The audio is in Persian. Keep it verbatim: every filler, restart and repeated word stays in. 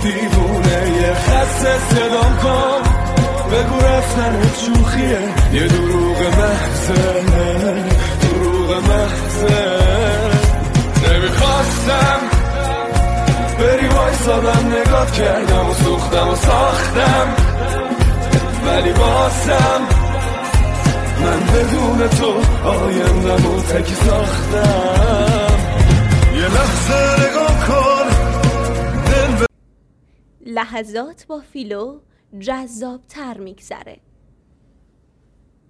دیوونه یه خسته صدام کن بگو رفتن شوخیه یه دروغ محضه دروغ محضه نمیخواستم بری وایسادم نگاه کردم و سوختم و ساختم ولی بازم من بدون تو آیندم و تکی ساختم یه لحظه نگاه کن دل ب... لحظات با فیلو جذاب تر میگذره.